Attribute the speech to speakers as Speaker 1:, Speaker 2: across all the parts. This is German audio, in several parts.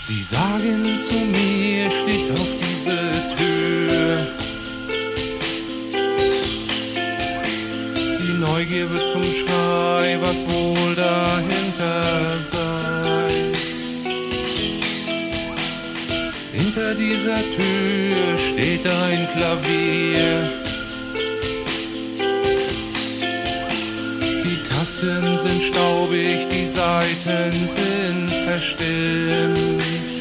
Speaker 1: Sie sagen zu mir, schließ auf diese Tür. Die Neugier wird zum Schrei, was wohl dahinter sei. Hinter dieser Tür steht ein Klavier. Die Tasten sind staubig, die Saiten sind verstimmt.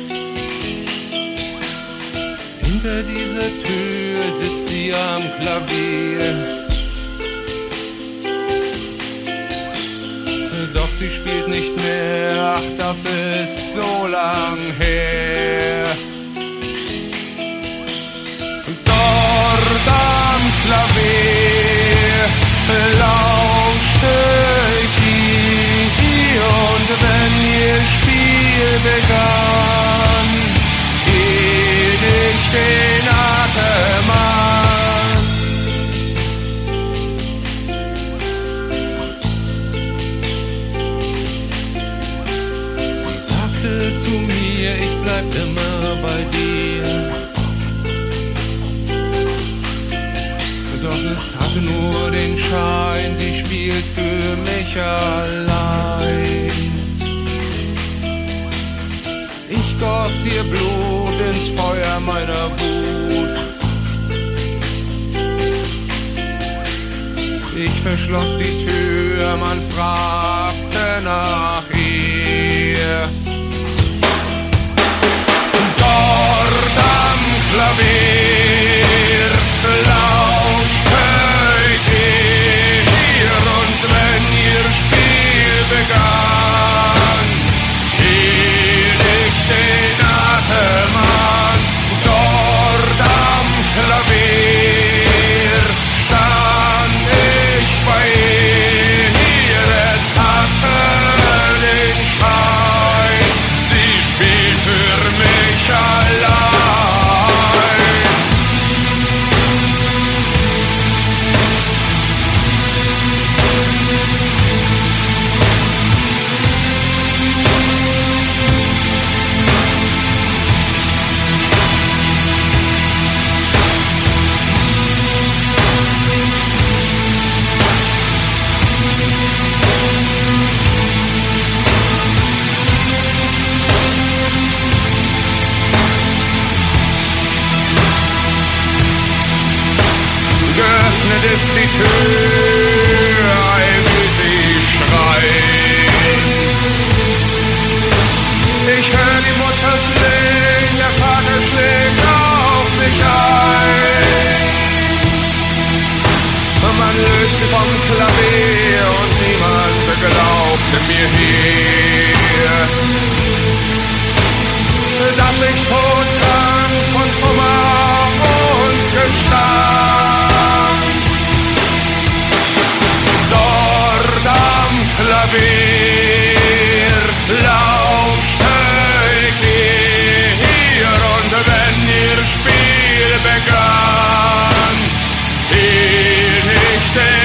Speaker 1: Hinter dieser Tür sitzt sie am Klavier. Doch sie spielt nicht mehr, ach, das ist so lang her. Dort am Klavier lauschte ich ihr, und wenn ihr Spiel begann, hielt ich den Atem an. Sie sagte zu mir, ich bleib immer bei dir. Doch es hatte nur den Schein, sie spielt für mich allein. Ich goss ihr Blut ins Feuer meiner Wut. Ich verschloss die Tür, man fragte nach ihr. Dort am Klavier lauschte ich ihr, und wenn ihr Spiel begann, hielt ich den Atem an. Dort am Klavier stand ich bei ihr, es hatte den Schein, sie spielt für mich allein. Geöffnet ist die Tür, ein will sie schreien. Ich hör die Mutter flehen, der Vater schlägt auf mich ein. Man löst sie vom Klavier und niemand glaubte mir hier, dass ich todkrank von Kummer und Gestank dort am Klavier lauschte ich ihr, und wenn ihr Spiel begann, hielt ich den